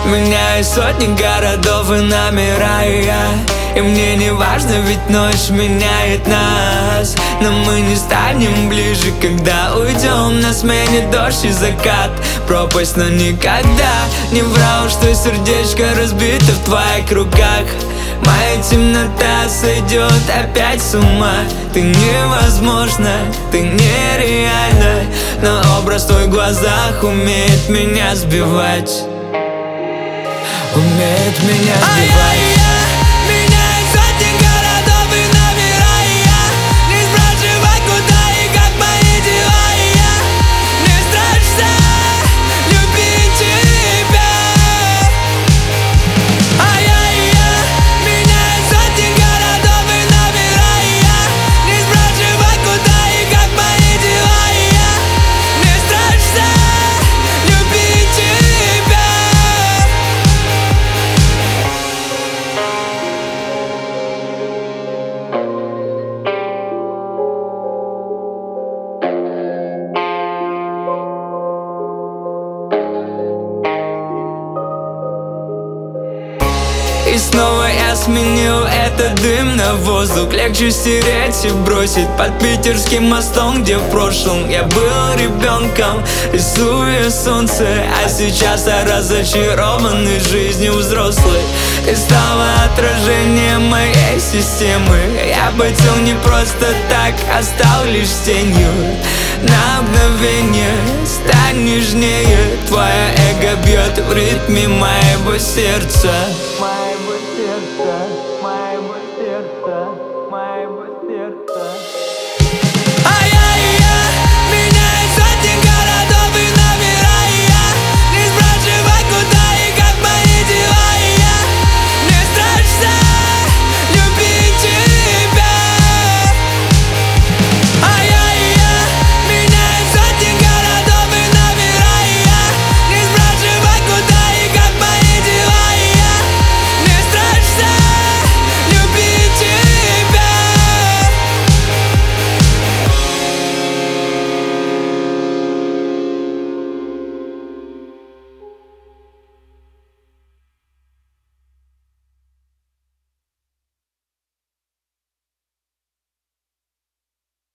Меняю сотни городов и номера и мне не важно, ведь ночь меняет нас. Но мы не станем ближе, когда уйдем. На смене дождь и закат, пропасть, но никогда не врал, что сердечко разбито в твоих руках. Моя темнота сойдет опять с ума. Ты невозможна, ты нереальна, но образ в твоих глазах умеет меня сбивать. Умеет меня сбивать. Меняет сотни городов и номера, и я не спрашивай, куда и как мои дела, и я не страшно любить тебя. Меняет сотни городов и номера, и я не спрашивай, куда и как мои дела, и я не страшно любить тебя. И снова я сменил этот дым на воздух. Легче стереть и бросить под питерским мостом, где в прошлом я был ребенком, рисуя солнце. А сейчас я разочарованный жизнью взрослый. Ты стала отражением моей системы. Я потел не просто так, а стал лишь тенью. На мгновение стань нежнее. Твое эго бьет в ритме моего сердца.